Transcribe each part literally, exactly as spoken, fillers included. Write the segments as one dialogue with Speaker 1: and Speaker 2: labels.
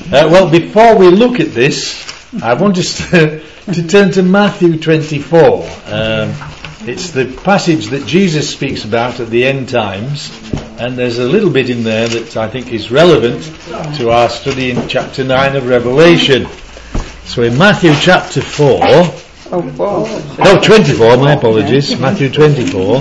Speaker 1: Uh, well, before we look at this, I want us to, to turn to Matthew twenty-four. Um, it's the passage that Jesus speaks about at the end times, and there's a little bit in there that I think is relevant to our study in chapter nine of Revelation. So in Matthew chapter four, oh, no, twenty-four, my apologies, Matthew twenty-four.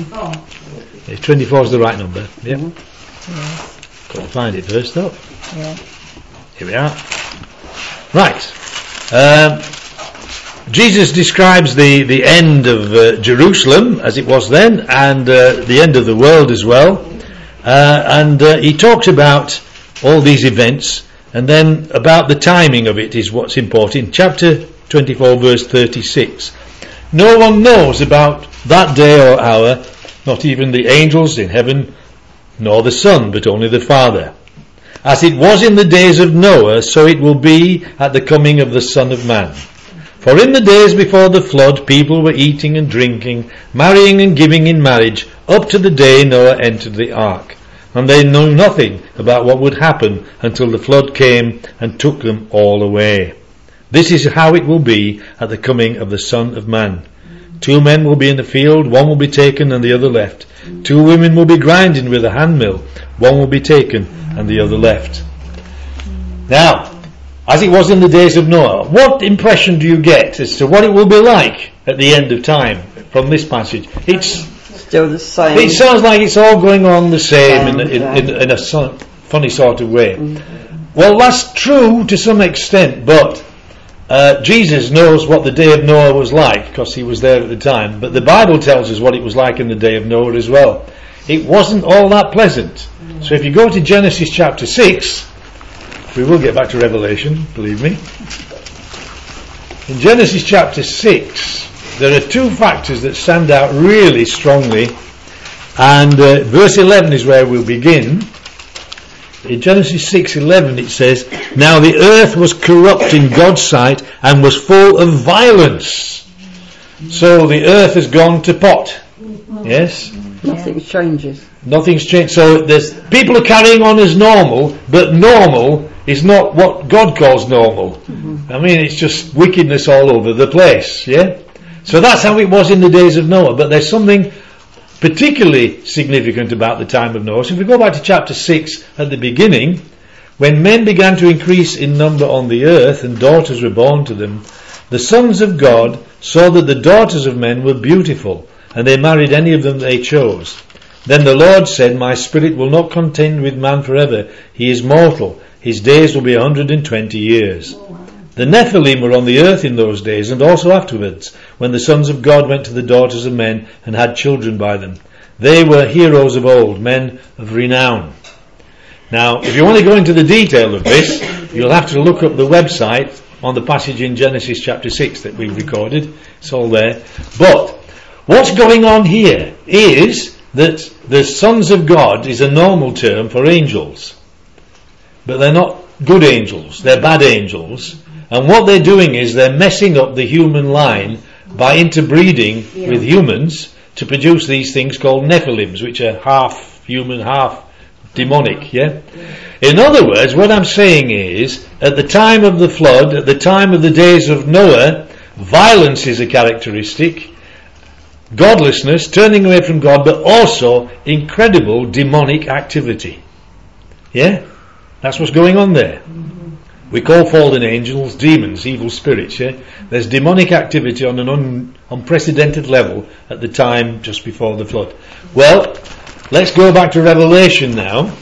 Speaker 1: If twenty-four is the right number, yeah. Got to find it first, though. Yeah. Here we are. Right. Um, Jesus describes the, the end of uh, Jerusalem as it was then, and uh, the end of the world as well. Uh, and uh, he talks about all these events, and then about the timing of it is what's important. Chapter twenty-four, verse thirty-six. No one knows about that day or hour, not even the angels in heaven, nor the Son, but only the Father. As it was in the days of Noah, so it will be at the coming of the Son of Man. For in the days before the flood, people were eating and drinking, marrying and giving in marriage, up to the day Noah entered the ark. And they knew nothing about what would happen until the flood came and took them all away. This is how it will be at the coming of the Son of Man. Two men will be in the field, one will be taken and the other left. Two women will be grinding with a handmill, one will be taken and the other left. Now, as it was in the days of Noah, what impression do you get as to what it will be like at the end of time from this passage? It's
Speaker 2: still the same.
Speaker 1: It sounds like it's all going on the same in, in, in, in a so, funny sort of way. Mm-hmm. Well, that's true to some extent, but uh, Jesus knows what the day of Noah was like because he was there at the time. But the Bible tells us what it was like in the day of Noah as well. It wasn't all that pleasant. Mm-hmm. So if you go to Genesis chapter six, we will get back to Revelation, believe me. In Genesis chapter six, there are two factors that stand out really strongly, and uh, verse eleven is where we'll begin. In Genesis six eleven it says, "Now the earth was corrupt in God's sight and was full of violence." So the earth has gone to pot. Yes?
Speaker 2: Nothing changes.
Speaker 1: Nothing's changed. So there's people are carrying on as normal, but normal is not what God calls normal. Mm-hmm. I mean, it's just wickedness all over the place. Yeah. So that's how it was in the days of Noah. But there's something particularly significant about the time of Noah. So if we go back to chapter six at the beginning, when men began to increase in number on the earth and daughters were born to them, the sons of God saw that the daughters of men were beautiful, and they married any of them they chose. Then the Lord said, "My spirit will not contend with man forever. He is mortal. His days will be a hundred and twenty years." The Nephilim were on the earth in those days, and also afterwards, when the sons of God went to the daughters of men and had children by them. They were heroes of old, men of renown. Now, if you want to go into the detail of this, you'll have to look up the website on the passage in Genesis chapter six that we recorded. It's all there. But what's going on here is that the sons of God is a normal term for angels. But they're not good angels, they're bad angels. And what they're doing is they're messing up the human line by interbreeding yeah. with humans to produce these things called Nephilims, which are half human, half demonic. Yeah. In other words, what I'm saying is, at the time of the flood, at the time of the days of Noah, violence is a characteristic, godlessness, turning away from God, but also incredible demonic activity. Yeah? That's what's going on there. Mm-hmm. We call fallen angels demons, evil spirits. Yeah? There's demonic activity on an un- unprecedented level at the time just before the flood. Well, let's go back to Revelation now.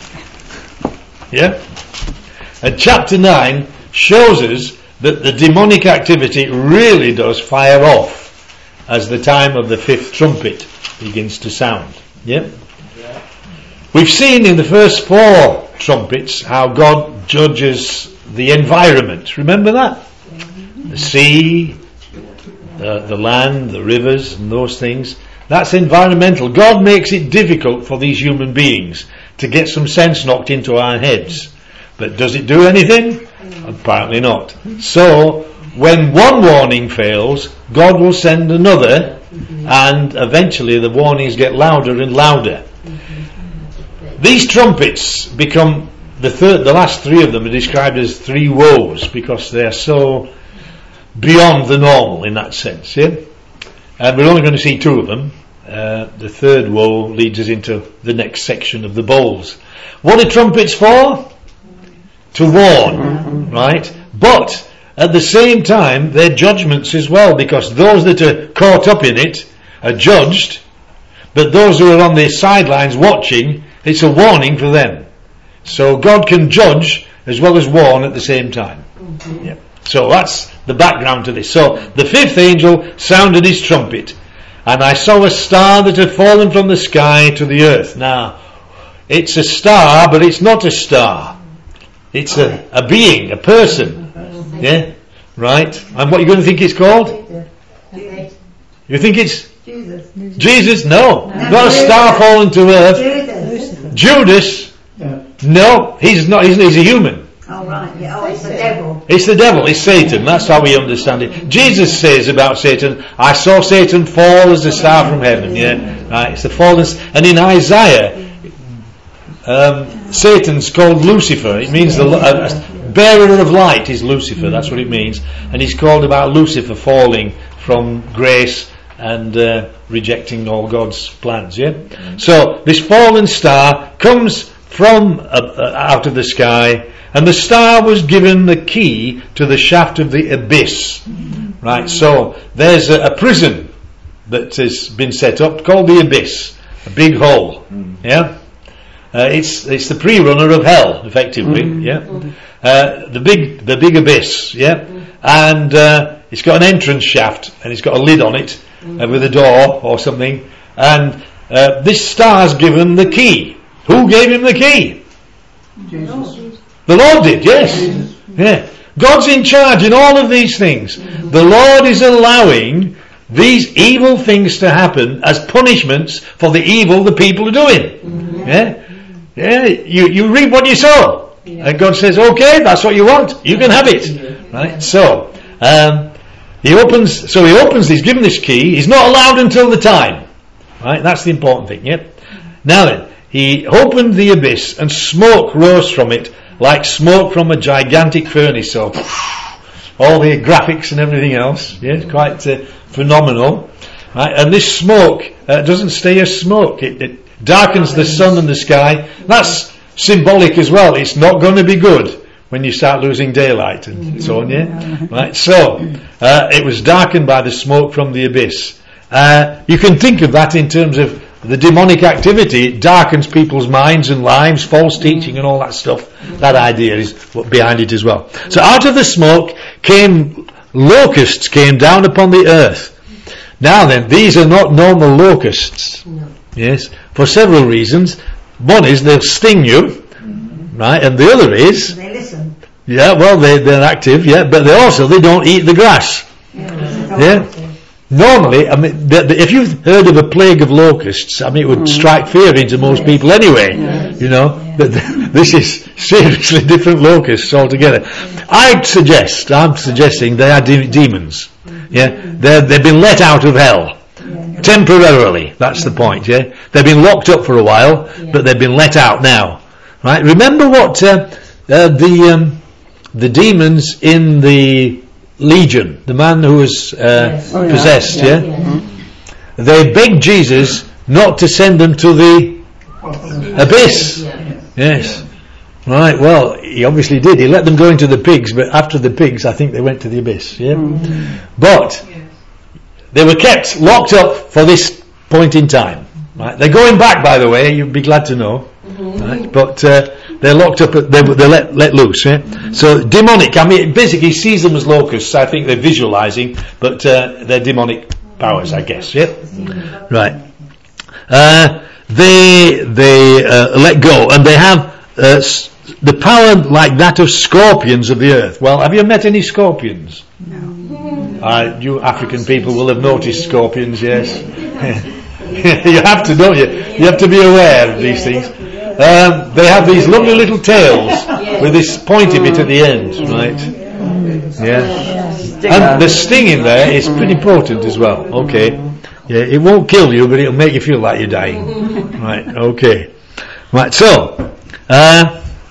Speaker 1: Yeah? And chapter nine shows us that the demonic activity really does fire off as the time of the fifth trumpet begins to sound. Yeah? Yeah. We've seen in the first four trumpets how God judges the environment. Remember that? Mm-hmm. The sea, the, the land, the rivers and those things. That's environmental. God makes it difficult for these human beings to get some sense knocked into our heads. But does it do anything? Mm-hmm. Apparently not. So, when one warning fails, God will send another, mm-hmm. and eventually the warnings get louder and louder. Mm-hmm. These trumpets become the third, the last three of them are described as three woes because they are so beyond the normal in that sense. Yeah, and we're only going to see two of them. Uh, the third woe leads us into the next section of the bowls. What are trumpets for? To warn, right? But at the same time, they're judgments as well, because those that are caught up in it are judged, but those who are on the sidelines watching, it's a warning for them. So God can judge as well as warn at the same time. Mm-hmm. Yeah. So that's the background to this. So the fifth angel sounded his trumpet, and I saw a star that had fallen from the sky to the earth. Now, it's a star, but it's not a star. It's a, a being, a person. Yeah? Right? And what are you going to think it's called? You think it's
Speaker 3: Jesus?
Speaker 1: Jesus? No. Not a star fallen to earth.
Speaker 3: Judas.
Speaker 1: Judas? No. He's not. He's, he's a human.
Speaker 3: Oh, right. Yeah. Oh, it's the devil.
Speaker 1: It's the devil. It's Satan. That's how we understand it. Jesus says about Satan, I saw Satan fall as a star from heaven. Yeah. Right. It's the fallen. And in Isaiah, um, Satan's called Lucifer. It means the uh, bearer of light is Lucifer. That's what it means. And he's called about Lucifer falling from grace and uh, rejecting all God's plans. Yeah. Mm-hmm. So this fallen star comes from uh, uh, out of the sky, and the star was given the key to the shaft of the abyss. Mm-hmm. Right. So there's a, a prison that has been set up called the abyss, a big hole. Mm-hmm. Yeah. Uh, it's it's the pre-runner of hell, effectively. Mm-hmm. Yeah. Uh, the big the big abyss. Yeah. And uh, it's got an entrance shaft, and it's got a lid on it uh, with a door or something. And uh, this star's given the key. Who gave him the key?
Speaker 3: Jesus.
Speaker 1: The Lord did. Yes. Jesus. Yeah. God's in charge in all of these things. Mm-hmm. The Lord is allowing these evil things to happen as punishments for the evil the people are doing. Mm-hmm. Yeah. Yeah. You you reap what you sow. Yeah. And God says, okay, that's what you want. You can have it. Right. So. Um, He opens, so he opens, he's given this key, he's not allowed until the time. Right, that's the important thing, yeah? Now then, he opened the abyss and smoke rose from it like smoke from a gigantic furnace, so all the graphics and everything else, yeah, it's quite uh, phenomenal. Right, and this smoke uh, doesn't stay as smoke, it, it darkens the sun and the sky. That's symbolic as well, it's not going to be good when you start losing daylight and so on, yeah? Right, so, uh, it was darkened by the smoke from the abyss. Uh, you can think of that in terms of the demonic activity. It darkens people's minds and lives, false teaching and all that stuff. That idea is behind it as well. So out of the smoke came, locusts came down upon the earth. Now then, these are not normal locusts. Yes, for several reasons. One is they'll sting you. Right, and the other is
Speaker 3: they listen.
Speaker 1: Yeah, well they they're active, yeah, but they also they don't eat the grass. Yeah. yeah? Normally, I mean, the, the, if you've heard of a plague of locusts, I mean, it would mm. strike fear into most yes. people anyway. Yes. You know, yeah. but th- this is seriously different locusts altogether. Yeah. I'd suggest, I'm suggesting they are de- demons. Mm-hmm. Yeah, they they've been let out of hell. Yeah. Temporarily. That's yeah. the point. Yeah, they've been locked up for a while, yeah. but they've been let out now. Right, remember what uh, uh, the um, the demons in the Legion, the man who was uh, yes. oh, possessed, yeah, yeah? yeah. Mm-hmm. They begged Jesus not to send them to the abyss. Yeah. Yes, right. Well, he obviously did. He let them go into the pigs, but after the pigs, I think they went to the abyss. Yeah, mm-hmm. but they were kept locked up for this point in time. Right, they're going back, by the way. You'd be glad to know. Right, but uh, they're locked up, they're, they're let, let loose. Yeah? So demonic, I mean, basically sees them as locusts. I think they're visualizing, but uh, they're demonic powers, I guess. Yeah, right. Uh, they they uh, let go, and they have uh, the power like that of scorpions of the earth. Well, have you met any scorpions? No. Uh, you African people will have noticed scorpions. Yes. You have to, don't you? You have to be aware of these things. Um, they have these lovely little tails with this pointy bit at the end, right? Yeah. And the sting in there is pretty potent as well. Okay. Yeah, it won't kill you, but it'll make you feel like you're dying. Right. Okay. Right. So, uh,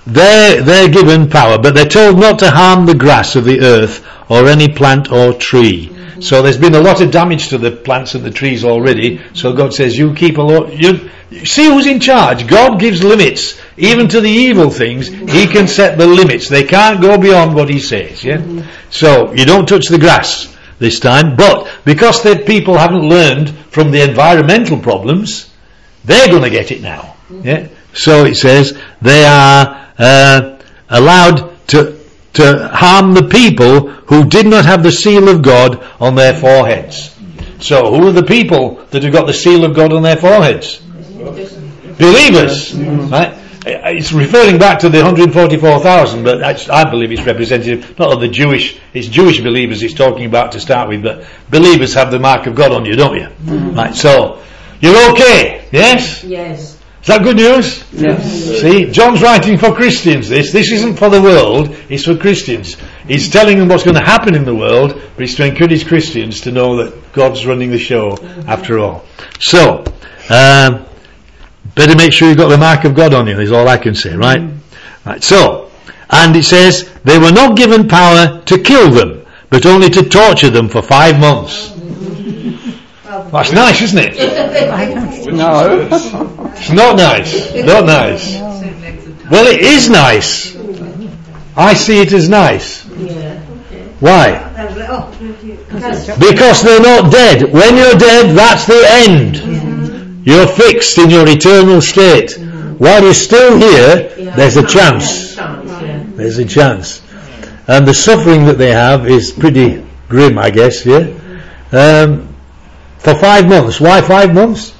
Speaker 1: they're, they're given power, but they're told not to harm the grass of the earth or any plant or tree. Mm-hmm. So there's been a lot of damage to the plants and the trees already. So God says, you keep a lot, you, see who's in charge. God gives limits, even to the evil things. He can set the limits. They can't go beyond what He says, yeah? Mm-hmm. So, you don't touch the grass this time, but because the people haven't learned from the environmental problems, they're going to get it now, yeah? So it says, they are, uh, allowed to, to harm the people who did not have the seal of God on their foreheads. So, who are the people that have got the seal of God on their foreheads? Believers, right? It's referring back to the one hundred forty-four thousand, but I believe it's representative not of the Jewish, it's Jewish believers it's talking about to start with, but believers have the mark of God on you, don't you? Mm-hmm. Right, so, you're okay, yes?
Speaker 4: Yes.
Speaker 1: Is that good news?
Speaker 2: Yes.
Speaker 1: See, John's writing for Christians this, this isn't for the world, it's for Christians. He's telling them what's going to happen in the world, but it's to encourage Christians to know that God's running the show mm-hmm. after all. So, um, better make sure you've got the mark of God on you, is all I can say, right? Mm. Right, so, and it says, they were not given power to kill them, but only to torture them for five months. That's nice, isn't it?
Speaker 2: No.
Speaker 1: It's not nice. Not nice. Well, it is nice. I see it as nice. Why? Because they're not dead. When you're dead, that's the end. You're fixed in your eternal state. While you're still here, there's a chance. There's a chance. And the suffering that they have is pretty grim, I guess, yeah? Um, for five months. Why five months?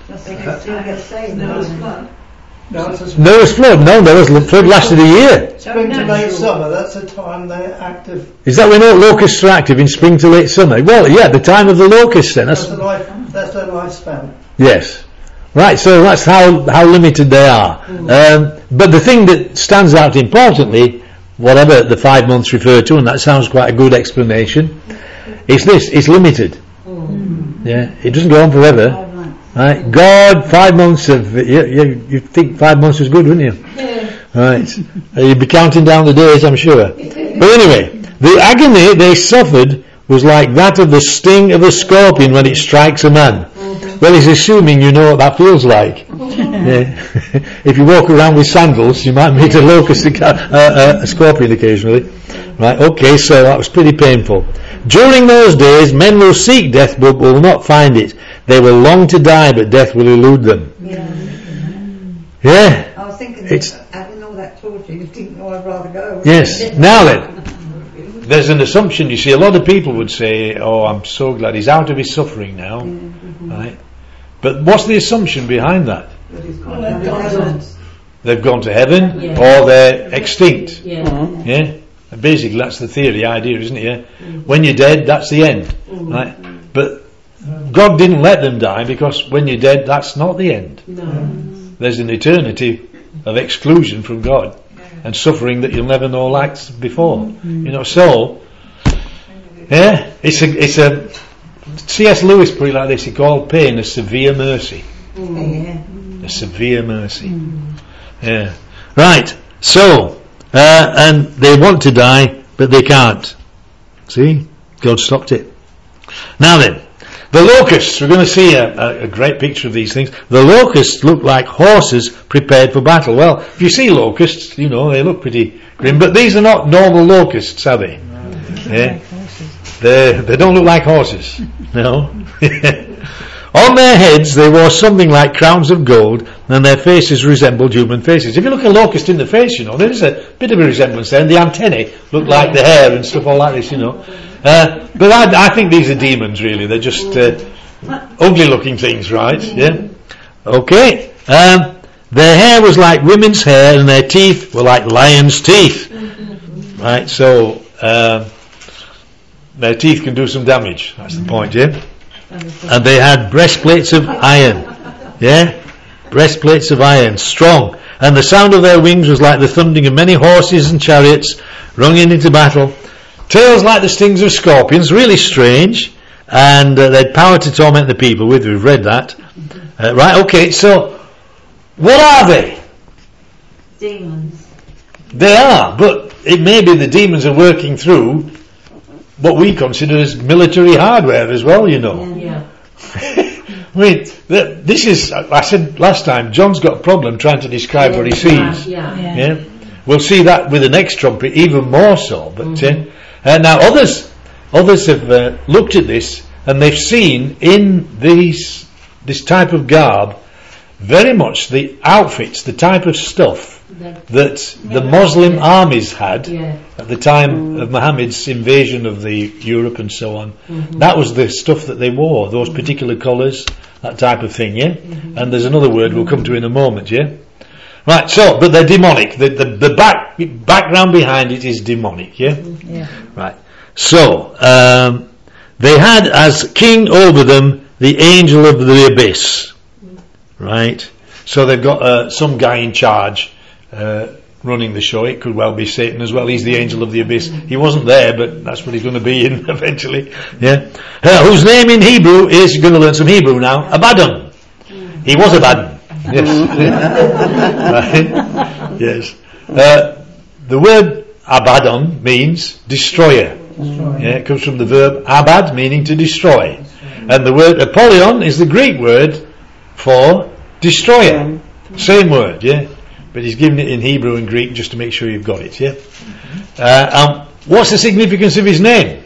Speaker 1: Noah's flood. No, Noah's flood lasted a year.
Speaker 5: Spring to late summer, that's the time they're active.
Speaker 1: Is that when all locusts are active, in spring to late summer? Well, yeah, the time of the locusts then.
Speaker 5: That's, that's, the life, that's their lifespan.
Speaker 1: Yes. Right, so that's how, how limited they are. Mm. Um, but the thing that stands out importantly, whatever the five months refer to, and that sounds quite a good explanation, is this, it's limited. Mm. Yeah, it doesn't go on forever. Right, God, five months of, you, you, you think five months is good, wouldn't you?
Speaker 4: Yeah.
Speaker 1: Right, you'd be counting down the days, I'm sure. But anyway, the agony they suffered was like that of the sting of a scorpion when it strikes a man. Mm-hmm. Well, he's assuming you know what that feels like. Yeah. If you walk around with sandals, you might meet a locust, uh, uh, a scorpion occasionally. Right, okay, so that was pretty painful. During those days, men will seek death but will not find it. They will long to die, but death will elude them.
Speaker 3: Yeah.
Speaker 1: Yeah.
Speaker 3: I was thinking,
Speaker 1: It's,
Speaker 3: having all that torture, you think, no, I'd rather go.
Speaker 1: yes. Now then, there's an assumption, you see, a lot of people would say, oh, I'm so glad he's out of his suffering now. Mm-hmm. Right? But what's the assumption behind that?
Speaker 3: Well,
Speaker 1: They've gone to heaven,
Speaker 4: yeah.
Speaker 1: or they're extinct.
Speaker 4: Yeah.
Speaker 2: Mm.
Speaker 1: Yeah? And basically that's the theory, idea, isn't it? Yeah? Mm. When you're dead, that's the end. Mm. Right? But God didn't let them die, because when you're dead, that's not the end.
Speaker 4: No.
Speaker 1: There's an eternity of exclusion from God and suffering that you'll never know like before. Mm. You know, so yeah, it's a it's a C S Lewis put it like this, he called pain a severe mercy.
Speaker 3: Mm.
Speaker 1: A severe mercy. Mm. Yeah. Right. So uh, and they want to die, but they can't. See? God stopped it. Now then, the locusts, we're going to see a, a, a great picture of these things. The locusts look like horses prepared for battle. Well, if you see locusts, you know, they look pretty grim, but these are not normal locusts, are they? No. Yeah. They, they don't look like horses. No. On their heads they wore something like crowns of gold, and their faces resembled human faces. If you look at a locust in the face, you know, there is a bit of a resemblance there, and the antennae look like the hair and stuff all like this, you know. Uh, but I, I think these are demons, really. They're just uh, ugly-looking things, right? Yeah. Okay. Um, their hair was like women's hair, and their teeth were like lions' teeth. Right. So uh, their teeth can do some damage. That's the point, yeah. And they had breastplates of iron. Yeah. Breastplates of iron, strong. And the sound of their wings was like the thundering of many horses and chariots running into battle. Tails like the stings of scorpions, really strange, and uh, they had power to torment the people with. We've read that. Uh, right, okay, so what are they?
Speaker 4: Demons.
Speaker 1: They are, but it may be the demons are working through what we consider as military hardware as well, you know.
Speaker 4: Yeah.
Speaker 1: I mean, th- this is, I said last time, John's got a problem trying to describe what he sees.
Speaker 4: Yeah.
Speaker 3: Yeah.
Speaker 1: Yeah. We'll see that with the next trumpet even more so. But
Speaker 4: Mhm.
Speaker 1: uh, uh, now others, others have uh, looked at this and they've seen in these this type of garb very much the outfits, the type of stuff
Speaker 4: That,
Speaker 1: that the Muslim armies had
Speaker 4: yeah.
Speaker 1: at the time of Muhammad's invasion of the Europe and so on.
Speaker 4: Mhm.
Speaker 1: That was the stuff that they wore, those particular colours, that type of thing, yeah?
Speaker 4: Mhm.
Speaker 1: And there's another word we'll come to in a moment, yeah? Right, so, but they're demonic. The, the, the back, background behind it is demonic, yeah?
Speaker 3: Yeah.
Speaker 1: Right. So, um, they had as king over them the angel of the abyss. Right? So they've got uh, some guy in charge uh, running the show. It could well be Satan as well. He's the angel of the abyss. He wasn't there, but that's what he's going to be in eventually. Yeah. Uh, whose name in Hebrew is, you're going to learn some Hebrew now, Abaddon. He was Abaddon. Yes. Right? Yes. Uh, the word Abaddon means destroyer. Yeah, it comes from the verb abad, meaning to destroy. And the word Apollyon is the Greek word for destroyer. Same word, yeah? But he's given it in Hebrew and Greek just to make sure you've got it, yeah? Uh, um, what's the significance of his name?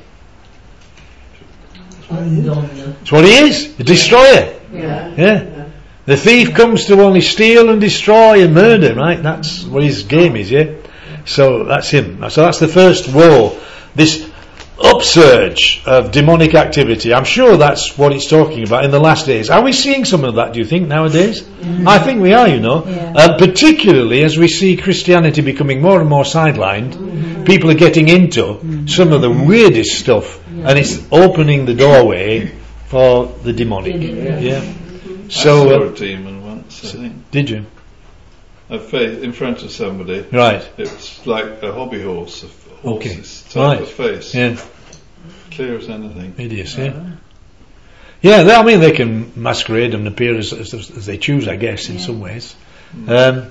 Speaker 4: Unknown.
Speaker 1: It's what he is, a destroyer.
Speaker 4: Yeah.
Speaker 1: Yeah? The thief comes to only steal and destroy and murder, right? That's what his game is, yeah? So that's him. So that's the first woe. This upsurge of demonic activity. I'm sure that's what it's talking about in the last days. Are we seeing some of that, do you think, nowadays? Mm-hmm. I think we are, you know.
Speaker 3: Yeah.
Speaker 1: Uh, particularly as we see Christianity becoming more and more sidelined, mm-hmm. people are getting into mm-hmm. some of the weirdest stuff, yeah. and it's opening the doorway for the demonic.
Speaker 4: Yeah.
Speaker 1: Yeah.
Speaker 6: I
Speaker 1: So,
Speaker 6: saw
Speaker 1: uh,
Speaker 6: a demon once, I think.
Speaker 1: did you?
Speaker 6: I faced in front of somebody.
Speaker 1: Right.
Speaker 6: It's like a hobby horse, a
Speaker 1: Okay.
Speaker 6: horse's type
Speaker 1: Right.
Speaker 6: of face.
Speaker 1: Yeah.
Speaker 6: Clear as anything.
Speaker 1: It is, yeah. Yeah, they, I mean, they can masquerade and appear as, as, as they choose, I guess, in
Speaker 3: Yeah.
Speaker 1: some ways. Um,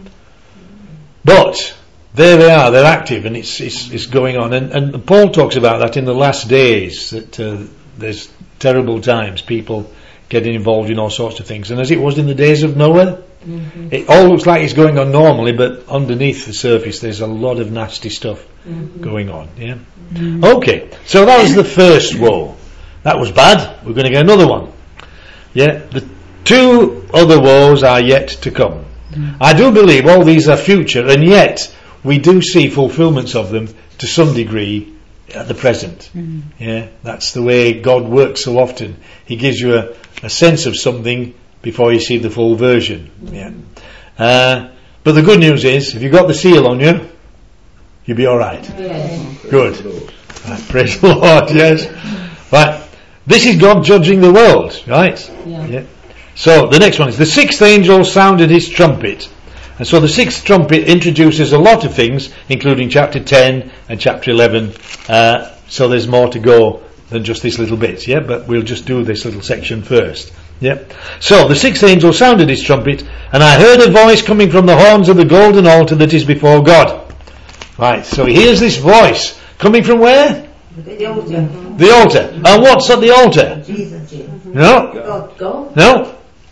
Speaker 1: but there they are, they're active, and it's it's, it's going on. And, and Paul talks about that in the last days, that uh, there's terrible times, people getting involved in all sorts of things. And as it was in the days of Noah, mm-hmm. it all looks like it's going on normally, but underneath the surface there's a lot of nasty stuff mm-hmm. going on. Yeah. Mm-hmm. Okay, so that was the first woe. That was bad. We're going to get another one. Yeah, the two other woes are yet to come. Mm-hmm. I do believe all these are future, and yet we do see fulfillments of them to some degree at the present. Mm-hmm. Yeah, that's the way God works so often. He gives you a, a sense of something before you see the full version. Yeah. Uh, but the good news is, if you've got the seal on you, you'll be alright.
Speaker 4: Yes.
Speaker 1: Good. Right, praise the Lord, yes. Right. This is God judging the world, right?
Speaker 4: Yeah.
Speaker 1: Yeah. So the next one is, the sixth angel sounded his trumpet. And so the sixth trumpet introduces a lot of things, including chapter ten and chapter eleven. Uh, so there's more to go than just this little bit, yeah? But we'll just do this little section first. Yeah. So the sixth angel sounded his trumpet, and I heard a voice coming from the horns of the golden altar that is before God. Right, so he hears this voice coming from where?
Speaker 3: The altar.
Speaker 1: The altar. And what's at the altar?
Speaker 3: Jesus.
Speaker 1: No?
Speaker 3: God.
Speaker 4: Go.
Speaker 1: No?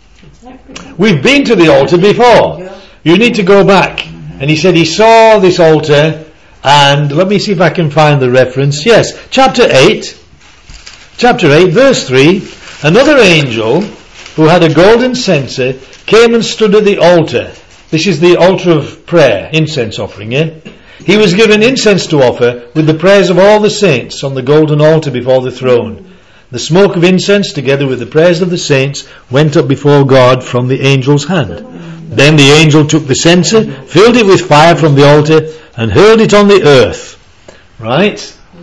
Speaker 1: We've been to the altar before. You need to go back. And he said he saw this altar, and let me see if I can find the reference. Yes, chapter eight. Chapter eight, verse three. Another angel, who had a golden censer, came and stood at the altar. This is the altar of prayer, incense offering, yeah? He was given incense to offer with the prayers of all the saints on the golden altar before the throne. The smoke of incense, together with the prayers of the saints, went up before God from the angel's hand. Then the angel took the censer, filled it with fire from the altar, and hurled it on the earth. Right?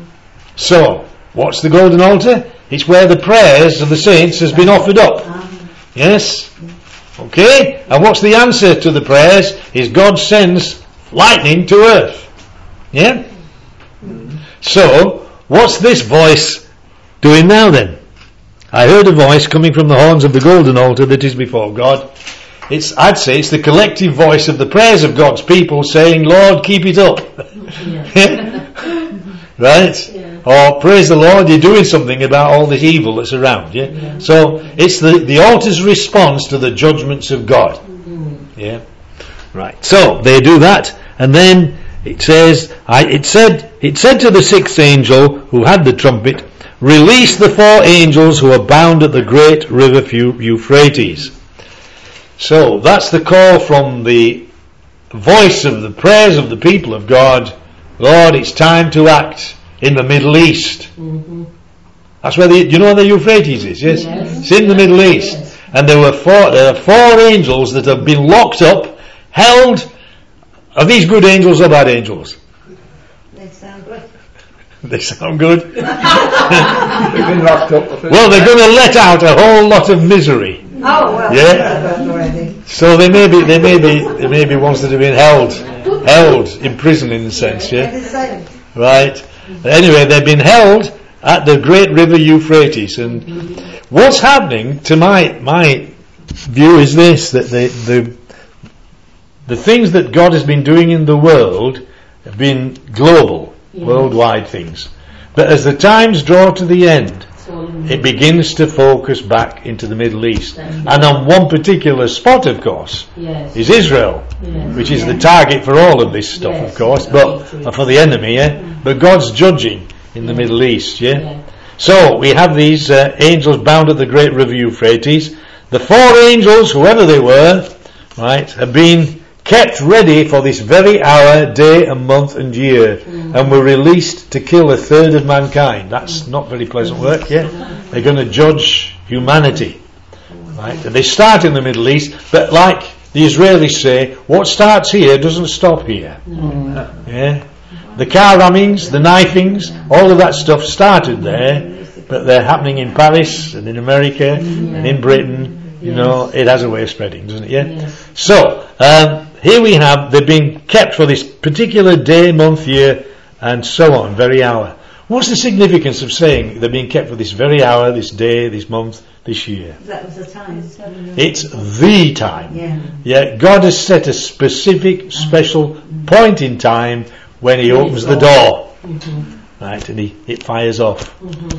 Speaker 1: So, what's the golden altar? It's where the prayers of the saints has been offered up. Yes? Okay? And what's the answer to the prayers? Is God sends lightning to earth. Yeah? So, what's this voice doing now then? I heard a voice coming from the horns of the golden altar that is before God. it's, I'd say it's the collective voice of the prayers of God's people saying, Lord, keep it up. Right?
Speaker 4: Yeah.
Speaker 1: Or praise the Lord, you're doing something about all this evil that's around. Yeah.
Speaker 4: Yeah.
Speaker 1: So it's the, the altar's response to the judgments of God.
Speaker 4: Mm.
Speaker 1: Yeah. Right. So they do that, and then it says, I, it said, it said to the sixth angel who had the trumpet, release the four angels who are bound at the great river Euphrates. So that's the call from the voice of the prayers of the people of God. Lord, it's time to act in the Middle East.
Speaker 4: Mm-hmm.
Speaker 1: That's where the, you know where the Euphrates is, yes?
Speaker 4: Yes.
Speaker 1: It's in the Middle East.
Speaker 4: Yes.
Speaker 1: And there were four, there are four angels that have been locked up, held. Are these good angels or bad angels?
Speaker 3: They sound good.
Speaker 1: They sound good.
Speaker 2: They've been locked up. for
Speaker 1: Well, they're going to let out a whole lot of misery.
Speaker 3: Oh, well,
Speaker 1: Yeah.
Speaker 3: that's already.
Speaker 1: So they may be, they may be, they may be ones that have been held, held, imprisoned in a sense, yeah?
Speaker 3: They're saved.
Speaker 1: Right. Anyway, they've been held at the great river Euphrates, and what's happening, to my my view, is this: that the the the things that God has been doing in the world have been global,
Speaker 4: Yeah.
Speaker 1: worldwide things. But as the times draw to the end,
Speaker 4: So,
Speaker 1: it begins to focus back into the Middle East,
Speaker 4: That's
Speaker 1: and on one particular spot, of course,
Speaker 4: yes.
Speaker 1: is Israel,
Speaker 4: Yes.
Speaker 1: which is the target for all of this stuff,
Speaker 4: Yes.
Speaker 1: of course, but uh, for the enemy, yeah. But God's judging in the Middle East, yeah.
Speaker 4: Yeah.
Speaker 1: So we have these uh, angels bound at the great river Euphrates. The four angels, whoever they were, right, have been kept ready for this very hour, day and month and year,
Speaker 4: Mm.
Speaker 1: and were released to kill a third of mankind. That's not very pleasant work, yeah. They're going to judge humanity, right? And they start in the Middle East, but like the Israelis say, what starts here doesn't stop here. Yeah. The car rammings, the knifings, all of that stuff started there, but they're happening in Paris and in America and in Britain. You
Speaker 4: Yes.
Speaker 1: know, it has a way of spreading, doesn't it? Yeah.
Speaker 4: Yes.
Speaker 1: So um, here we have they've been kept for this particular day, month, year, and so on, very hour. What's the significance of saying they're being kept for this very hour, this day, this month, this year?
Speaker 3: That was the time.
Speaker 1: It's the time.
Speaker 3: Yeah.
Speaker 1: Yeah, God has set a specific, special point in time when He opens the door,
Speaker 4: Mm-hmm.
Speaker 1: right, and He it fires off.
Speaker 4: Mm-hmm.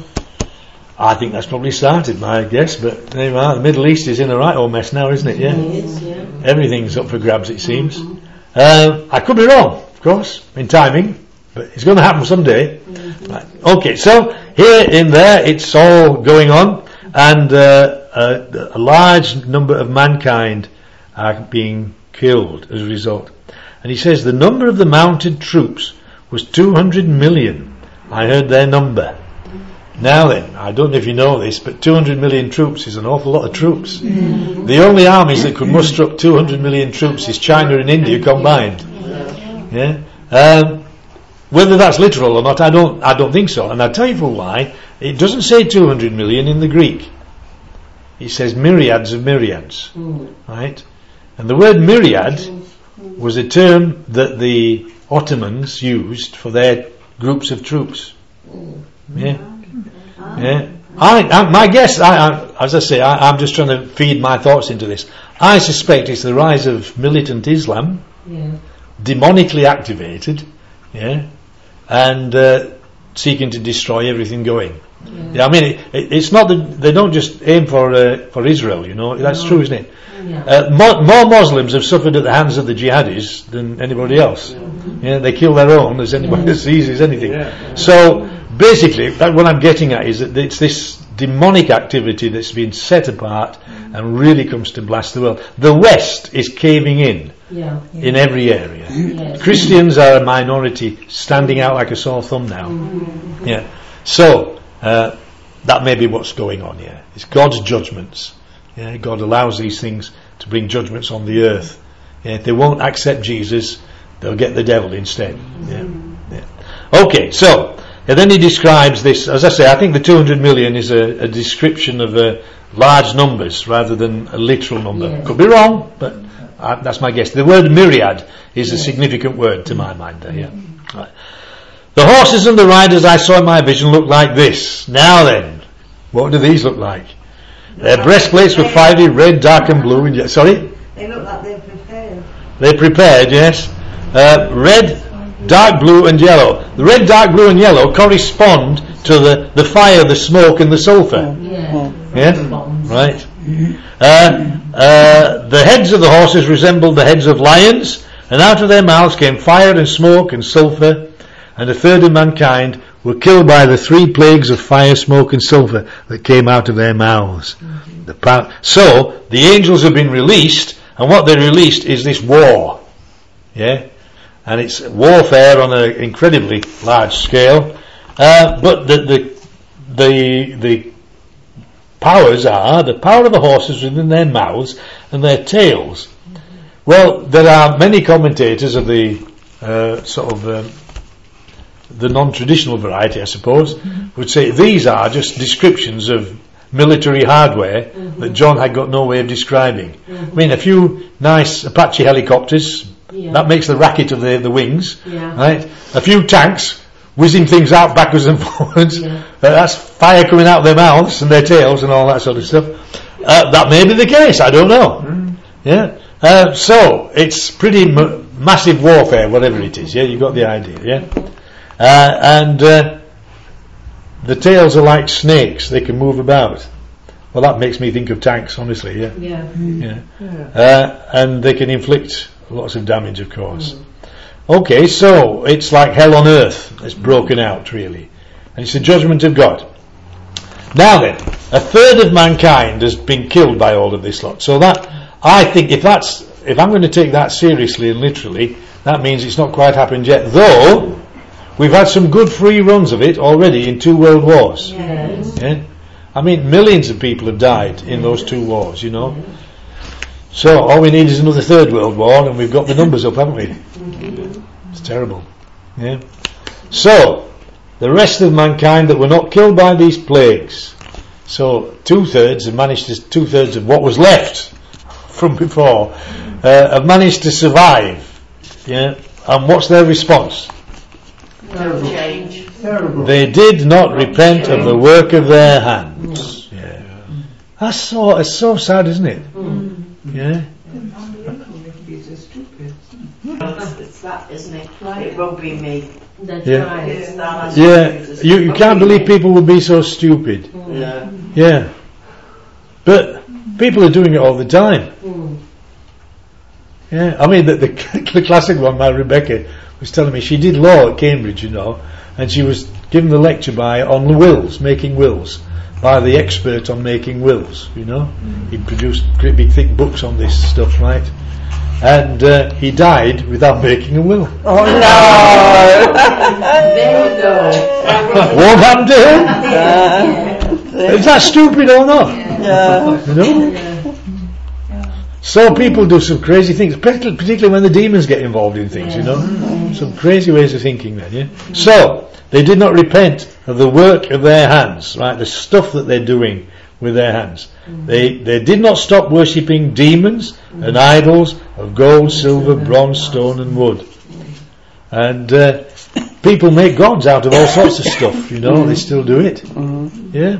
Speaker 1: I think that's probably started, my guess, but there you are. The Middle East is in a right old mess now, isn't it? Yeah,
Speaker 4: Yes, yeah.
Speaker 1: everything's up for grabs, it seems. Um, I could be wrong, of course, in timing, but it's going to happen someday. Right. Okay, so here in there, it's all going on, and uh, a, a large number of mankind are being killed as a result. And he says the number of the mounted troops was two hundred million. I heard their number. Now then, I don't know if you know this, but two hundred million troops is an awful lot of troops. The only armies that could muster up two hundred million troops is China and India combined. Yeah. Um, whether that's literal or not, I don't. I don't think so. And I'll tell you for why. It doesn't say two hundred million in the Greek. It says myriads of myriads,
Speaker 4: Mm.
Speaker 1: right? And the word myriad was a term that the Ottomans used for their groups of troops. Yeah. Yeah. I, I, my guess, I, I, as I say, I, I'm just trying to feed my thoughts into this. I suspect it's the rise of militant Islam,
Speaker 4: Yeah.
Speaker 1: demonically activated, yeah, and uh, seeking to destroy everything going.
Speaker 4: Yeah.
Speaker 1: Yeah, I mean, it, it, it's not that they don't just aim for uh, for Israel, you know. That's
Speaker 4: No.
Speaker 1: true, isn't it?
Speaker 4: Yeah.
Speaker 1: Uh, more, more Muslims have suffered at the hands of the jihadis than anybody else. Yeah, they kill their own as anybody as easy as anything. So basically, that what I'm getting at is that it's this demonic activity that's been set apart and really comes to blast the world. The West is caving in
Speaker 4: Yeah.
Speaker 1: in every area.
Speaker 4: Yes.
Speaker 1: Christians are a minority, standing out like a sore thumb now.
Speaker 4: Mm-hmm.
Speaker 1: Yeah. So uh, that may be what's going on here. It's God's judgments. Yeah, God allows these things to bring judgments on the earth. Yeah, if they won't accept Jesus, they'll get the devil instead. Yeah. Yeah. Okay, so and then he describes this. As I say, I think the two hundred million is a, a description of uh, large numbers rather than a literal number.
Speaker 4: Yes.
Speaker 1: Could be wrong, but uh, that's my guess. The word myriad is a significant word to my mind there. Yeah. Right. The horses and the riders I saw in my vision looked like this. Now then, what do these look like? Their breastplates were fiery red, dark and blue. And, sorry?
Speaker 3: They look like they're prepared.
Speaker 1: They're prepared, yes. Uh, red, dark blue and yellow. The red, dark blue and yellow correspond to the, the fire, the smoke and the sulphur.
Speaker 4: Yeah.
Speaker 1: Yeah? Right. Uh, uh, the heads of the horses resembled the heads of lions, and out of their mouths came fire and smoke and sulphur, and a third of mankind were killed by the three plagues of fire, smoke and sulphur that came out of their mouths. Mm-hmm. The pow- so, the angels have been released, and what they released is this war. Yeah? And it's warfare on an incredibly large scale. Uh, but the, the, the, the powers are the power of the horses within their mouths and their tails. Well, there are many commentators of the uh, sort of um, the non-traditional variety, I suppose, mm-hmm. would say these are just descriptions of military hardware mm-hmm. that John had got no way of describing. Mm-hmm. I mean, a few nice Apache helicopters, yeah. that makes the racket of the, the wings, yeah. right? A few tanks whizzing things out backwards and forwards. Yeah. Uh, that's fire coming out of their mouths and their tails and all that sort of stuff. Uh, that may be the case, I don't know. Mm. Yeah. Uh, so, it's pretty m- massive warfare, whatever it is, yeah? You got the idea, yeah? Uh, and uh, the tails are like snakes, they can move about. Well, that makes me think of tanks, honestly, yeah?
Speaker 4: Yeah.
Speaker 1: yeah. yeah. Uh, and they can inflict lots of damage, of course. Mm. Okay, so it's like hell on earth. It's broken out, really. And it's the judgment of God. Now then, a third of mankind has been killed by all of this lot. So that, I think, if that's, if I'm going to take that seriously and literally, that means it's not quite happened yet. Though, we've had some good free runs of it already in two world wars.
Speaker 4: Yes.
Speaker 1: Yeah? I mean, millions of people have died in those two wars, you know. So, all we need is another third world war, and we've got the numbers up, haven't we? Mm-hmm. It's terrible. Yeah. So, the rest of mankind that were not killed by these plagues. So, two thirds have managed to, two thirds of what was left from before, uh, have managed to survive. Yeah. And what's their response?
Speaker 4: No change.
Speaker 5: Terrible.
Speaker 1: They did not repent of the work of their hands. Yeah. That's so, it's so sad, isn't it?
Speaker 4: Mm.
Speaker 1: Yeah.
Speaker 4: It's that, isn't it? It won't be me. That's
Speaker 1: yeah.
Speaker 4: right. It's that.
Speaker 1: Yeah. You, you can't believe people would be so stupid.
Speaker 4: Mm. Yeah.
Speaker 1: Yeah. But people are doing it all the time.
Speaker 4: Mm.
Speaker 1: Yeah. I mean, the, the, the classic one, my Rebecca was telling me, she did law at Cambridge, you know, and she was given the lecture by on wills, making wills, by the expert on making wills, you know. Mm. He produced great big thick books on this stuff, right? And uh, he died without making a will.
Speaker 7: Oh no!
Speaker 4: There you go.
Speaker 1: What happened to him?
Speaker 7: Uh,
Speaker 1: Is that stupid or not?
Speaker 7: yeah.
Speaker 1: You know?
Speaker 4: Yeah.
Speaker 1: So people do some crazy things, particularly when the demons get involved in things, you know. Some crazy ways of thinking then, yeah? So, they did not repent of the work of their hands, right? The stuff that they're doing with their hands. Mm-hmm. They they did not stop worshipping demons mm-hmm. and idols of gold, silver, bronze, stone and wood. And uh, people make gods out of all sorts of stuff, you know, they still do it. Mm-hmm. Yeah.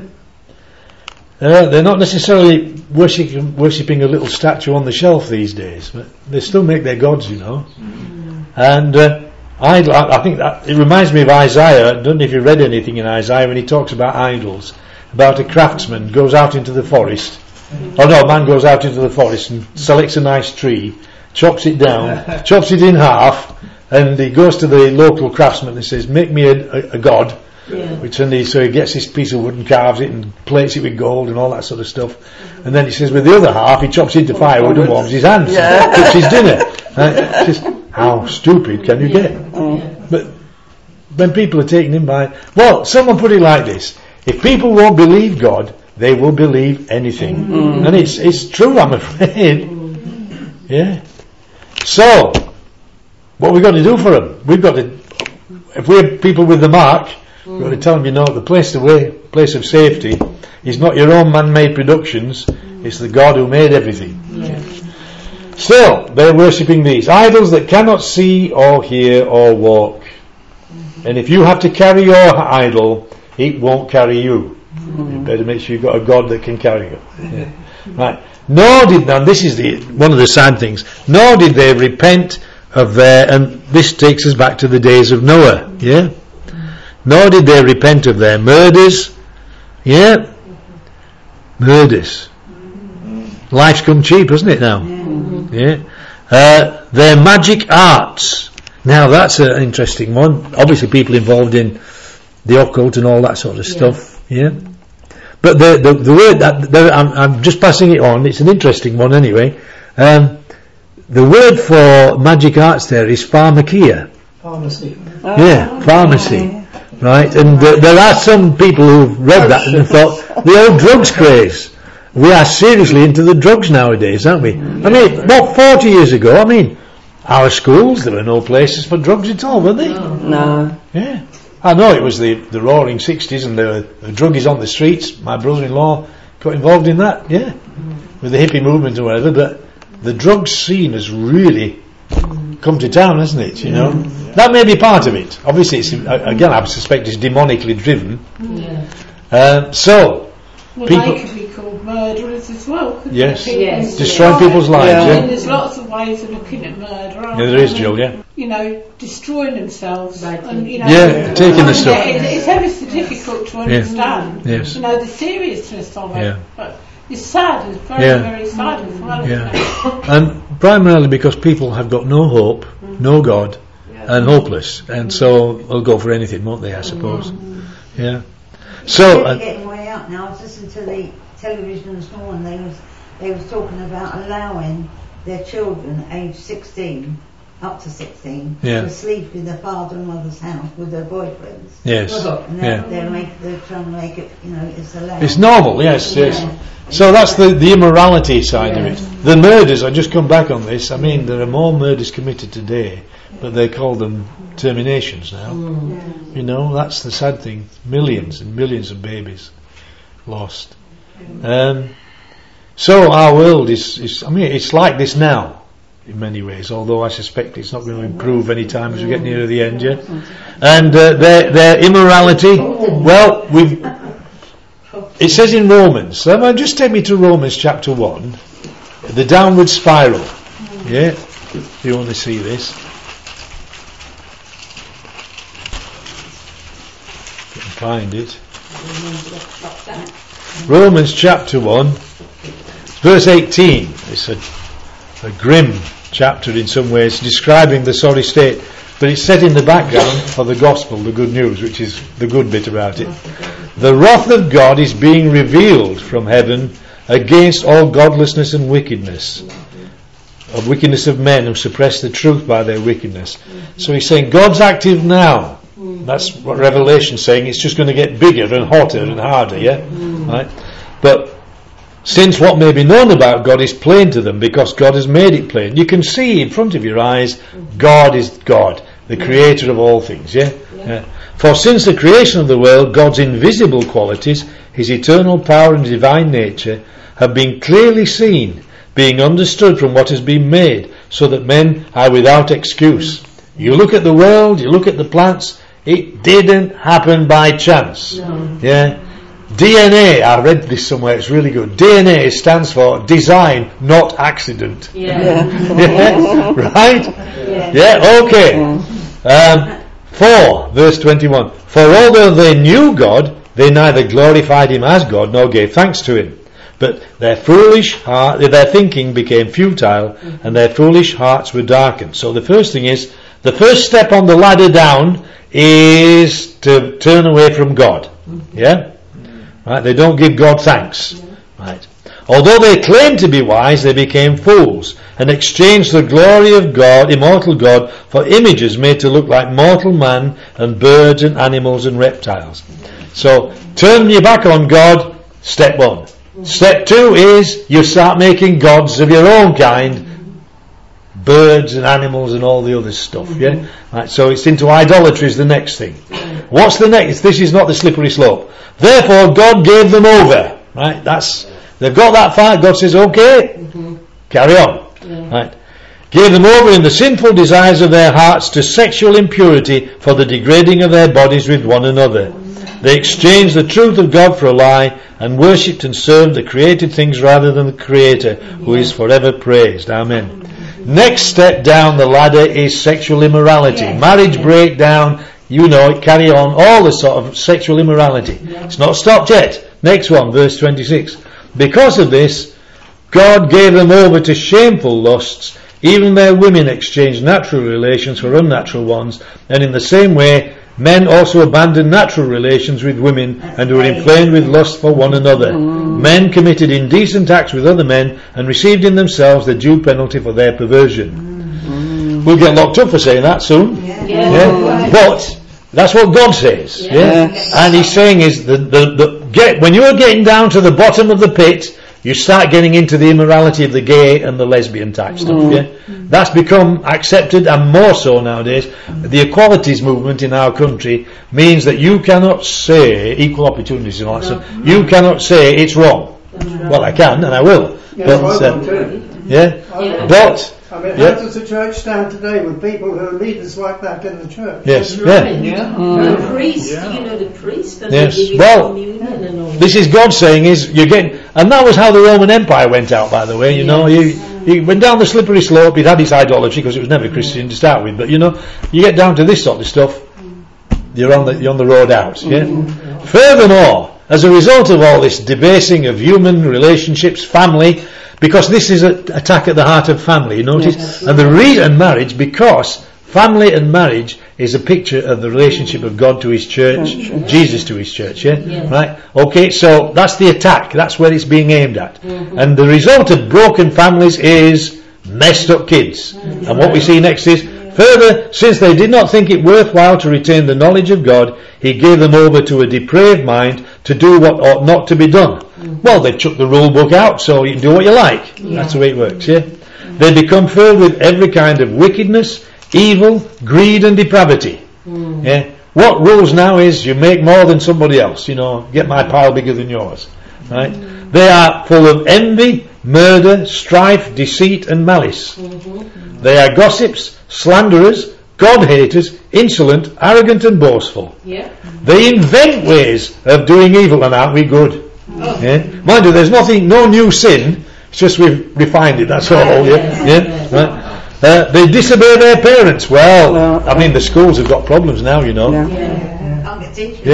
Speaker 1: Uh, they're not necessarily worshipping, worshipping a little statue on the shelf these days, but they still make their gods, you know. Mm-hmm. And uh, I, I think that, it reminds me of Isaiah. I don't know if you read anything in Isaiah when he talks about idols. About a craftsman goes out into the forest. Oh no, a man goes out into the forest and selects a nice tree, chops it down, chops it in half, and he goes to the local craftsman and says, make me a, a, a god. Yeah. Which and he, so he gets this piece of wood and carves it and plates it with gold and all that sort of stuff. Mm-hmm. And then he says with the other half he chops it into firewood and warms his hands yeah. and cooks his dinner. Right? Just, how stupid can you get? Mm. But when people are taken in by, well, someone put it like this: if people won't believe God, they will believe anything. Mm. And it's it's true, I'm afraid. Yeah. So, what we've got to do for them? We've got to, if we're people with the mark, we've got to tell them, you know, the place the way, place of safety is not your own man-made productions, it's the God who made everything. Yeah. So, they're worshipping these idols that cannot see or hear or walk. Mm-hmm. And if you have to carry your idol, it won't carry you. Mm-hmm. You better make sure you've got a God that can carry you. Yeah. Right. Nor did, now this is the, one of the sad things, nor did they repent of their, and this takes us back to the days of Noah, yeah? Nor did they repent of their murders, yeah? Murders. Life's come cheap, hasn't it now? Yeah. Uh, their magic arts. Now that's an interesting one. Obviously people involved in the occult and all that sort of stuff, yeah? But the the, the word that the, I'm, I'm just passing it on. It's an interesting one anyway. Um, the word for magic arts there is pharmakia.
Speaker 5: Pharmacy.
Speaker 1: Yeah, pharmacy. Right, and uh, there are some people who've read that and thought the old drugs craze. We are seriously into the drugs nowadays, aren't we? I mean, what forty years ago? I mean, our schools, there were no places for drugs at all, were they?
Speaker 7: No.
Speaker 1: Yeah. I know it was the, the roaring sixties and the, the druggies on the streets. My brother-in-law got involved in that, yeah, with the hippie movement or whatever. But the drug scene has really come to town, hasn't it? You know, yeah. That may be part of it. Obviously, it's, again, I suspect it's demonically driven.
Speaker 8: Yeah.
Speaker 1: Uh, so,
Speaker 8: well,
Speaker 1: people,
Speaker 8: they could be called murderers as well. Couldn't
Speaker 1: yes,
Speaker 8: they?
Speaker 1: yes, destroying people's lives.
Speaker 8: Yeah.
Speaker 1: Yeah.
Speaker 8: And there's lots of ways of looking at murder.
Speaker 1: Yeah, there is, Jill. Yeah.
Speaker 8: You know, destroying themselves. Right. And, you know,
Speaker 1: yeah, taking the stuff.
Speaker 8: It, it's ever so difficult to understand.
Speaker 1: Yeah. Yes.
Speaker 8: You know, the seriousness of it.
Speaker 1: Yeah.
Speaker 8: But it's sad. It's very,
Speaker 1: yeah.
Speaker 8: very sad as well.
Speaker 1: Yeah. And primarily because people have got no hope, mm-hmm. no God, yeah. and hopeless, and so they'll go for anything, won't they? I suppose. Mm-hmm. Yeah. So.
Speaker 3: They're getting way out now. I was listening to the television this morning. They was they was talking about allowing their children, aged sixteen. Up to sixteen,
Speaker 1: yeah.
Speaker 3: to sleep in their father and mother's house with their boyfriends.
Speaker 1: Yes.
Speaker 3: And they're,
Speaker 1: yeah.
Speaker 3: they're, make, they're trying to make it, you know, it's allowed.
Speaker 1: It's normal, yes,
Speaker 3: yeah.
Speaker 1: yes. So that's the, the immorality side yeah. of it. The murders, I just come back on this, I mean, there are more murders committed today, but they call them terminations now. Mm. Yeah. You know, that's the sad thing. Millions and millions of babies lost. Um, so our world is, is, I mean, it's like this now. In many ways, although I suspect it's not going to improve any time as we get nearer the end, yeah? And uh, their their immorality, well, we've, it says in Romans, so just take me to Romans chapter one, the downward spiral, yeah? If you want to see this. You can find it. Romans chapter one, verse eighteen, it's a a grim chapter in some ways, describing the sorry state, but it's set in the background for the gospel, the good news, which is the good bit about it. The wrath of God is being revealed from heaven against all godlessness and wickedness, of wickedness of men who suppress the truth by their wickedness. So he's saying God's active now. That's what Revelation's saying. It's just going to get bigger and hotter and harder, yeah? Right? But since what may be known about God is plain to them because God has made it plain. You can see in front of your eyes, God is God, the creator of all things, yeah? yeah? yeah. For since the creation of the world, God's invisible qualities, his eternal power and divine nature, have been clearly seen, being understood from what has been made, so that men are without excuse. You look at the world, you look at the plants, it didn't happen by chance. No. Yeah? D N A, I read this somewhere, it's really good. D N A stands for design, not accident.
Speaker 7: Yeah.
Speaker 1: yeah. yeah. Right? Yeah, yeah okay. Um, four, verse twenty-one. For although they knew God, they neither glorified him as God nor gave thanks to him. But their foolish heart, their thinking became futile, and their foolish hearts were darkened. So the first thing is, the first step on the ladder down is to turn away from God. Yeah? Right, they don't give God thanks. Right. Although they claimed to be wise, they became fools and exchanged the glory of God, immortal God, for images made to look like mortal man and birds and animals and reptiles. So, turn your back on God, step one. Step two is you start making gods of your own kind, birds and animals and all the other stuff. Yeah. Right. So it's into idolatry is the next thing. What's the next? This is not the slippery slope. Therefore, God gave them over. Right? That's they've got that far. God says, "Okay, mm-hmm. carry on." Yeah. Right? gave them over in the sinful desires of their hearts to sexual impurity for the degrading of their bodies with one another. They exchanged the truth of God for a lie and worshipped and served the created things rather than the Creator, who is forever praised. Amen. Next step down the ladder is sexual immorality.
Speaker 3: Yes.
Speaker 1: Marriage breakdown, you know it, carry on, all the sort of sexual immorality. It's not stopped yet. Next one, verse twenty-six. Because of this, God gave them over to shameful lusts. Even their women exchanged natural relations for unnatural ones, and in the same way, men also abandoned natural relations with women and were inflamed with lust for one another. Mm. Men committed indecent acts with other men and received in themselves the due penalty for their perversion. Mm. We'll get locked up for saying that soon. Yeah.
Speaker 3: Yeah.
Speaker 1: Yeah. But that's what God says. Yeah. Yeah. And He's saying is the, the, the get when you're getting down to the bottom of the pit, you start getting into the immorality of the gay and the lesbian type stuff. Mm. Yeah? That's become accepted, and more so nowadays. The equalities movement in our country means that you cannot say equal opportunities and all that stuff. You cannot say it's wrong. Well, I can and I will.
Speaker 5: Yeah,
Speaker 1: but,
Speaker 5: I
Speaker 1: uh,
Speaker 5: will too.
Speaker 1: yeah?
Speaker 8: Yeah.
Speaker 1: But
Speaker 5: I mean,
Speaker 1: yeah.
Speaker 5: how does the church stand today with people who are leaders like that in the church?
Speaker 1: Yes.
Speaker 4: Right.
Speaker 1: Yeah.
Speaker 4: Mm. The priest, you know, the priest and
Speaker 1: Yes.
Speaker 4: the giving
Speaker 1: Well,
Speaker 4: communion and all.
Speaker 1: This is God saying is you're getting, and that was how the Roman Empire went out, by the way. You know, you he went down the slippery slope. It had its idolatry because it was never Christian to start with. But you know, you get down to this sort of stuff, you're on the you're on the road out. Yeah. Mm-hmm. Furthermore, as a result of all this debasing of human relationships, family, because this is an attack at the heart of family. You notice, yes, and the reason marriage because family and marriage is a picture of the relationship of God to His church, mm-hmm. Jesus to His church, yeah? yeah? Right? Okay, so that's the attack, that's where it's being aimed at. Mm-hmm. And the result of broken families is messed up kids. Mm-hmm. And what we see next is, further, since they did not think it worthwhile to retain the knowledge of God, He gave them over to a depraved mind to do what ought not to be done. Mm-hmm. Well, they chucked the rule book out, so you can do what you like. Yeah. That's the way it works, yeah? Mm-hmm. They become filled with every kind of wickedness, evil, greed and depravity. Mm. Yeah. What rules now is you make more than somebody else, you know, get my pile bigger than yours. Right? Mm. They are full of envy, murder, strife, deceit and malice. Mm-hmm. They are gossips, slanderers, God haters, insolent, arrogant and boastful. Yeah. They invent ways of doing evil, and aren't we good? Oh. Yeah? Mind you, there's nothing, no new sin, it's just we've refined it, that's all. Yeah? Yeah? Right? Uh, they disobey their parents. Well, well, I mean, the schools have got problems now, you know.
Speaker 3: Yeah. Yeah. Can't get teachers.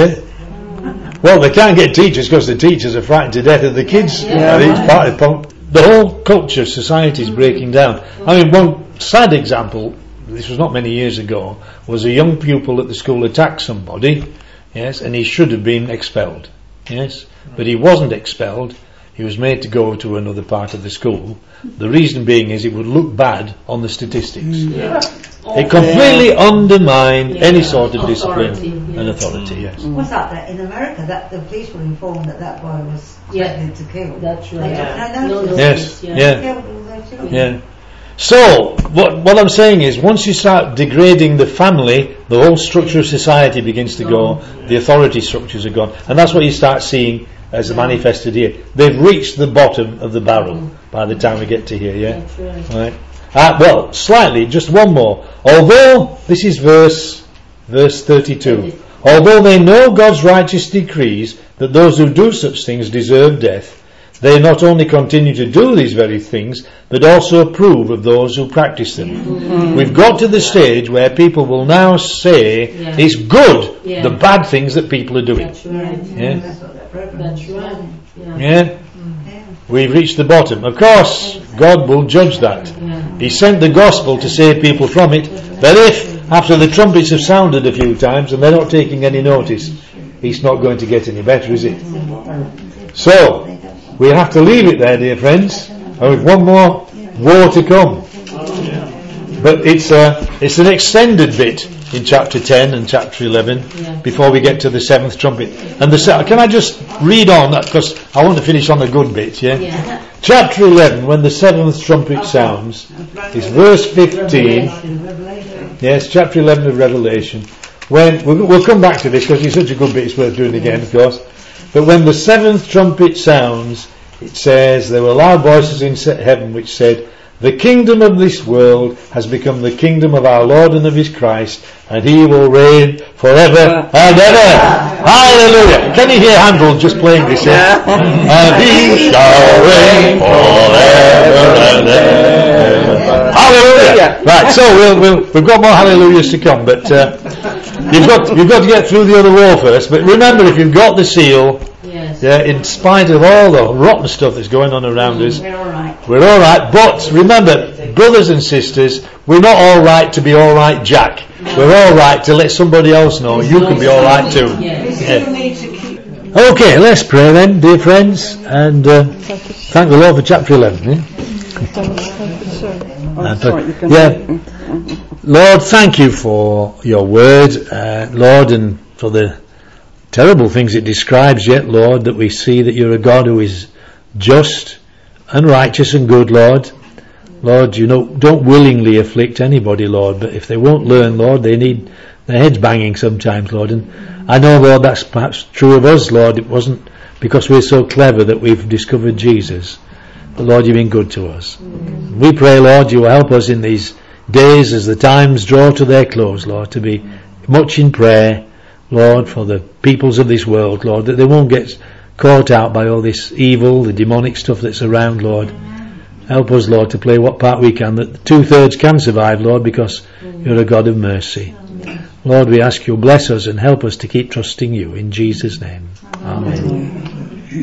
Speaker 1: Yeah. Well, they can't get teachers because the teachers are frightened to death of the kids. Yeah. Yeah. Part of the, the whole culture, society is breaking down. I mean, one sad example, this was not many years ago, was a young pupil at the school attacked somebody, yes, and he should have been expelled, yes, but he wasn't expelled. He was made to go to another part of the school. The reason being is it would look bad on the statistics. Yeah. It completely yeah. undermined yeah. any sort of discipline authority, yeah. and authority, yes.
Speaker 3: Mm. What's that, that in America, that the police were informed that that boy was threatening yeah. to kill.
Speaker 4: That's right.
Speaker 3: Yeah.
Speaker 4: No, no,
Speaker 1: yes, yeah.
Speaker 3: Yeah.
Speaker 1: yeah. yeah. So, what, what I'm saying is, once you start degrading the family, the whole structure of society begins to go, the authority structures are gone, and that's what you start seeing as manifested here. They've reached the bottom of the barrel by the time we get to here, yeah?
Speaker 4: That's right.
Speaker 1: Right? Uh, well, slightly, just one more. Although, this is verse, verse thirty-two. Although they know God's righteous decrees that those who do such things deserve death, they not only continue to do these very things, but also approve of those who practice them. Mm-hmm. We've got to the stage where people will now say yeah. it's good, yeah. the bad things that people are doing.
Speaker 4: That's right.
Speaker 1: Yeah?
Speaker 4: That's right. Yeah.
Speaker 1: yeah? We've reached the bottom. Of course, God will judge that. Yeah. He sent the gospel to save people from it, but if, after the trumpets have sounded a few times and they're not taking any notice, it's not going to get any better, is it? So, we have to leave it there, dear friends, and with one more war to come. But it's a, it's an extended bit in chapter ten and chapter eleven yeah. before we get to the seventh trumpet. And the se- can I just read on that, because I want to finish on the good bit, yeah? yeah. Chapter eleven, when the seventh trumpet sounds, is verse fifteen. Yes, chapter eleven of Revelation. When we'll, we'll come back to this because it's such a good bit, it's worth doing again, of course. But when the seventh trumpet sounds, it says, there were loud voices in heaven which said, The kingdom of this world has become the kingdom of our Lord and of his Christ, and he will reign forever and ever. Hallelujah. Can you hear Handel just playing this? Yeah. And he shall reign forever and ever. Hallelujah. Right, so we'll, we'll, we've got more hallelujahs to come, but uh, you've got you've got to get through the other wall first. But remember, if you've got the seal,
Speaker 3: Yes.
Speaker 1: yeah, in spite of all the rotten stuff that's going on around us,
Speaker 3: We're all right.
Speaker 1: we're all right. But remember, brothers and sisters, we're not all right to be all right, Jack. We're all right to let somebody else know you can be all right too.
Speaker 8: We
Speaker 1: Yeah.
Speaker 8: still need to keep.
Speaker 1: Okay, let's pray then, dear friends, and uh, thank the Lord for chapter eleven. Eh? Uh, but, yeah, Lord, thank you for your word, uh, Lord, and for the terrible things it describes. Yet, Lord, that we see that you're a God who is just and righteous and good, Lord. Lord, you know, don't willingly afflict anybody, Lord, but if they won't learn, Lord, they need their heads banging sometimes, Lord. And I know, Lord, that's perhaps true of us, Lord. It wasn't because we're so clever that we've discovered Jesus. But Lord, you've been good to us. Mm. We pray, Lord, you will help us in these days as the times draw to their close, Lord, to be much in prayer, Lord, for the peoples of this world, Lord, that they won't get caught out by all this evil, the demonic stuff that's around, Lord. Help us, Lord, to play what part we can, that two-thirds can survive, Lord, because you're a God of mercy. Lord, we ask you, bless us and help us to keep trusting you. In Jesus' name. Amen.